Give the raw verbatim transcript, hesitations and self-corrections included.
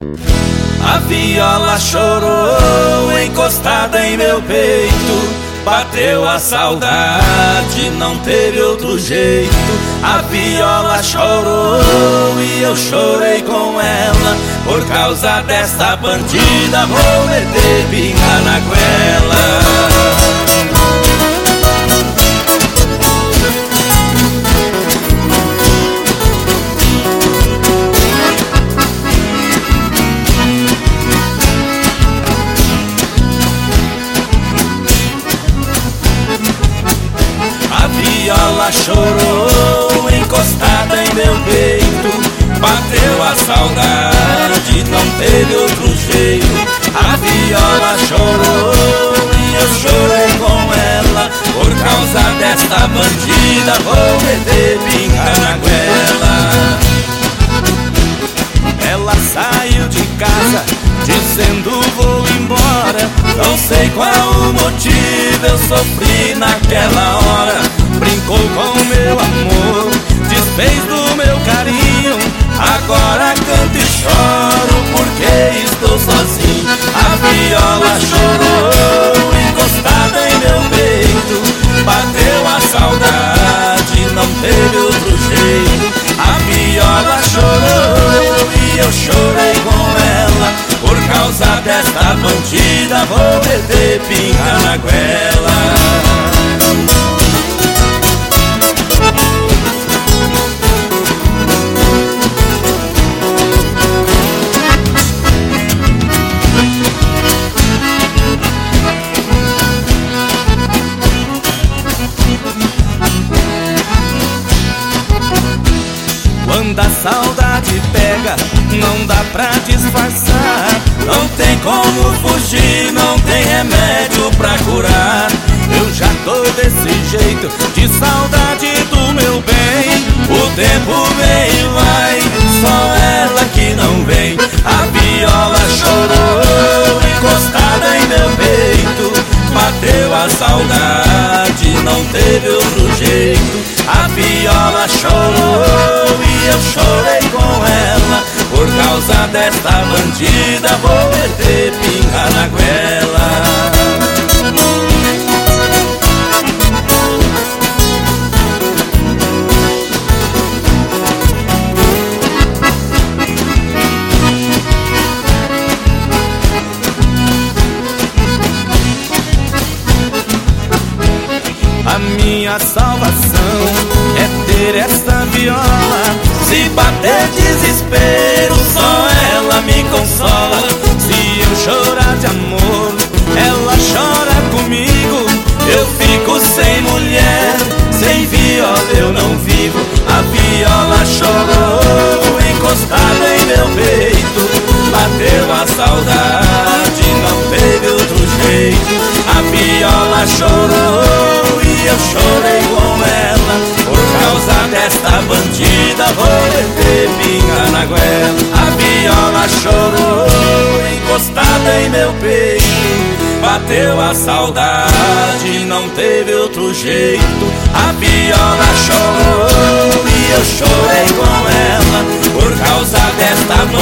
A viola chorou encostada em meu peito. Bateu a saudade, não teve outro jeito. A viola chorou e eu chorei com ela. Por causa desta bandida vou meter pinga na goela. Ela chorou encostada em meu peito. Bateu a saudade, não teve outro jeito. A viola chorou e eu chorei com ela. Por causa desta bandida vou meter pinga na goela. Ela saiu de casa dizendo vou embora. Não sei qual o motivo, eu sofri naquela hora. Brincou com meu amor, desfez do meu carinho. Agora canto e choro porque estou sozinho. A viola chorou encostada em meu peito. Bateu a saudade, não teve outro jeito. A viola chorou e eu chorei com ela. Por causa desta bandida vou meter pinga na goela. Quando a saudade pega, não dá pra disfarçar. Não tem como fugir, não tem remédio pra curar. Eu já tô desse jeito, de saudade do meu bem. O tempo vem e vai, só ela que não vem. A viola chorou encostada em meu peito. Bateu a saudade, não teve outro jeito. A viola chorou e eu chorei com ela. Por causa desta bandida vou meter pinga na goela. A minha salvação é ter essa viola. Se bater desespero, só ela me consola. Se eu chorar de amor, ela chora comigo. Eu fico sem mulher, sem viola eu não vivo. A viola chorou encostada em meu peito. Bateu a saudade, não teve outro jeito. A viola chorou e eu chorei com ela. Por causa desta bandida vou meter pinga na goela. A viola chorou encostada em meu peito. Bateu a saudade, não teve outro jeito. A viola chorou e eu chorei com ela. Por causa desta